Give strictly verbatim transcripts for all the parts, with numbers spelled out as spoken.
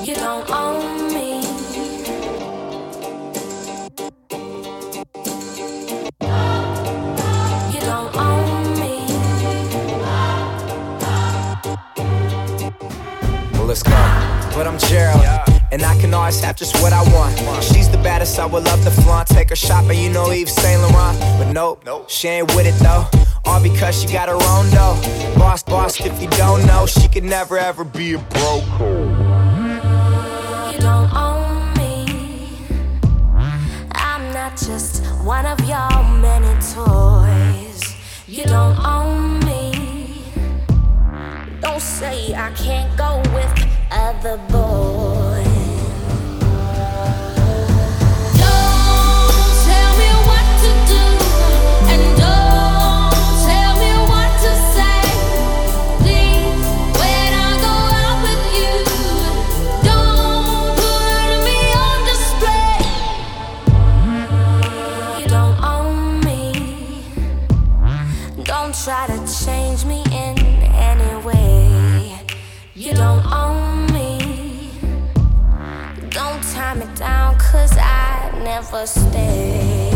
You don't own me. You don't own me. Well, let's go. But I'm Gerald, and I can always have just what I want. She's the baddest, I would love to flaunt. Take her shopping, you know Yves Saint Laurent. But nope, she ain't with it though. All because she got her own dough. Boss, boss, if you don't know, she could never ever be a broke. You don't own me. I'm not just one of your many toys. You don't own me. Don't say I can't go with other boys. Don't tell me what to do, and don't tell me what to say. Please, when I go out with you, don't put me on display. You don't own me. Don't try to change me in any way. You don't own me. Don't tie me down, cause I never stay.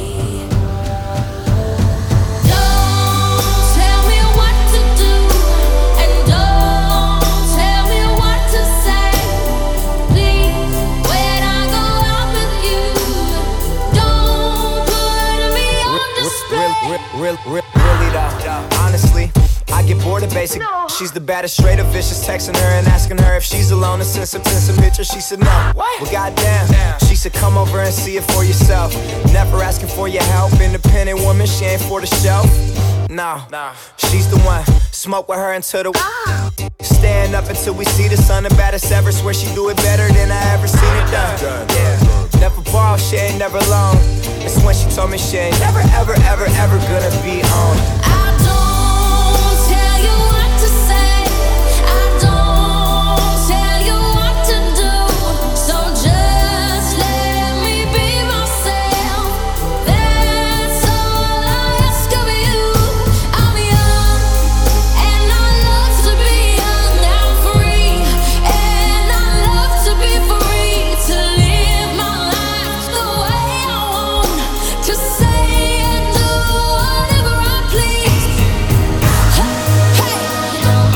Don't tell me what to do, and don't tell me what to say. Please, when I go out with you, don't put me on display. Real, real, real, really though, honestly, I get bored of basic. She's the baddest, straight up vicious. Texting her and asking her if she's alone and send some, send some pictures. She said no. Well, goddamn. She said come over and see it for yourself. Never asking for your help. Independent woman, she ain't for the show. No, she's the one. Smoke with her until the stand up until we see the sun. The baddest ever. Swear she do it better than I ever seen it done. Yeah. Never ball, she ain't never alone. It's when she told me she ain't never, ever, ever, ever gonna be on. I don't tell you what to say. I don't tell you what to do. So just let me be myself. That's all I ask of you. I'm young and I love to be young. I'm free and I love to be free. To live my life the way I want. To say and do whatever I please. Hey, oh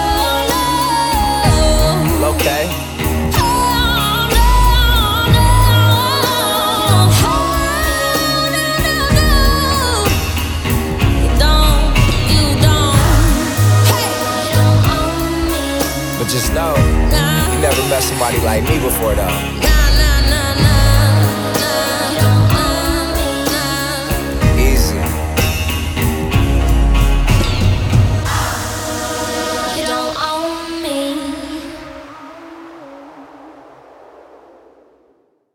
no. Okay. Oh no, no. Oh no, no, no. You don't, you don't. Hey, you don't own me. But just know, Nah, you never met somebody like me before though. nah.